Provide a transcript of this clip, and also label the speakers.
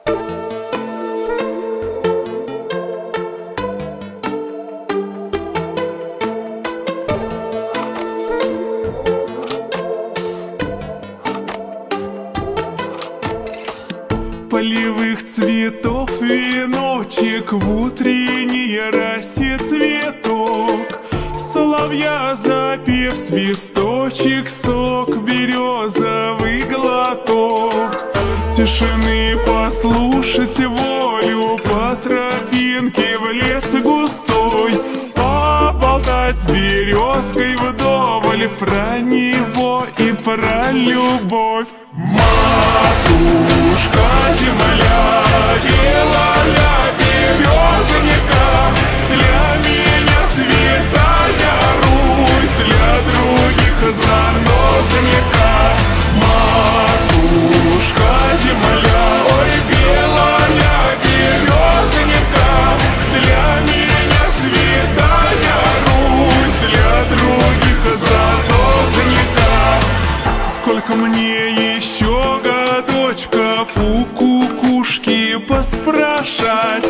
Speaker 1: Полевых цветов веночек, в утренней росе цветок, соловья запев свисточек, сок березовый глоток. Тишины послушать волю, по тропинке в лес густой, поболтать с березкой вдоволь про него и про любовь. Матушка земля, белая березонька, для меня святая Русь, для других занозонька. Матушка земля, ой, белая березонька, для меня святая Русь, для других занозонька. Сколько мне еще годочков у кукушки поспрашать,